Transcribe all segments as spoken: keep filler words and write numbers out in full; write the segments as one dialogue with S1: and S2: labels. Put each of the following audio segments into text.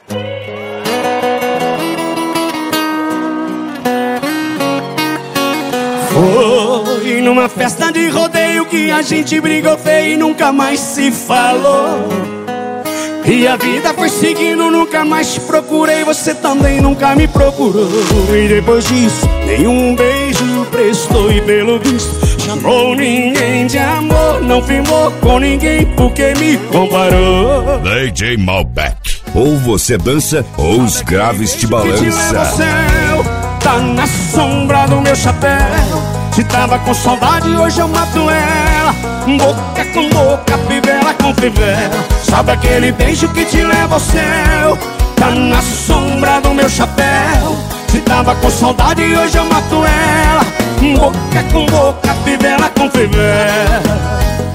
S1: Foi numa festa de rodeio que a gente brigou feio e nunca mais se falou. E a vida foi seguindo, nunca mais te procurei, você também nunca me procurou. E depois disso, nenhum beijo prestou e pelo visto chamou ninguém de amor. Não firmou com ninguém porque me comparou.
S2: D J Malbec. Ou você dança ou os graves te balança.
S1: Tá na sombra do meu chapéu. Se tava com saudade, hoje eu mato ela. Boca com boca, fivela com fivela. Sabe aquele beijo que te leva ao céu? Tá na sombra do meu chapéu. Se tava com saudade, hoje eu mato ela. Boca com boca, fivela com fivela.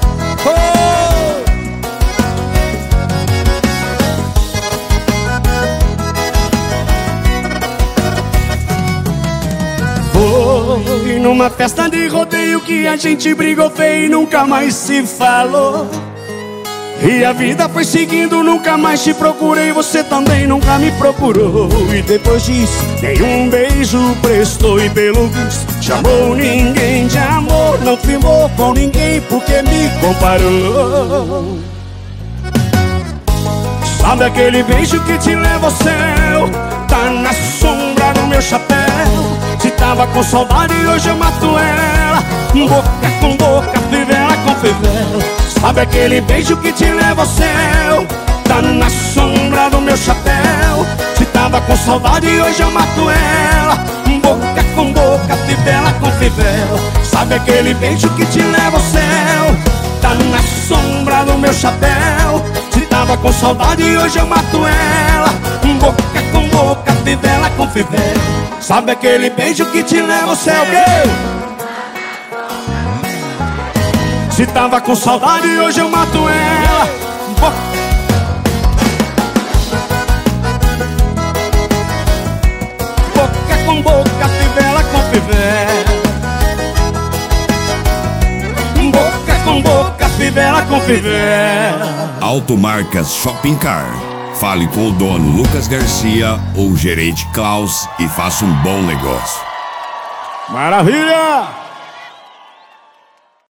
S1: Foi numa festa de rodeio que a gente brigou feio e nunca mais se falou. E a vida foi seguindo, nunca mais te procurei, você também nunca me procurou. E depois disso, nenhum beijo prestou e pelo visto chamou ninguém de amor. Não firmou com ninguém porque me comparou. Sabe aquele beijo que te leva ao céu? Tá na sombra do meu chapéu. Se tava com saudade, hoje eu mato ela. Boca com boca, fivela com fivela. Sabe aquele beijo que te leva ao céu? Tá na sombra do meu chapéu. Se tava com saudade, hoje eu mato ela. Boca com boca, fivela com fivela. Sabe aquele beijo que te leva ao céu? Tá na sombra do meu chapéu. Se tava com saudade, hoje eu mato ela. Boca com boca, fivela com fivela. Sabe aquele beijo que te leva ao céu? Se tava com saudade, hoje eu mato ela. Boca, boca com boca, fivela com fivela. Boca com boca, fivela com fivela.
S2: Automarcas Shopping Car. Fale com o dono Lucas Garcia ou o gerente Klaus e faça um bom negócio.
S1: Maravilha!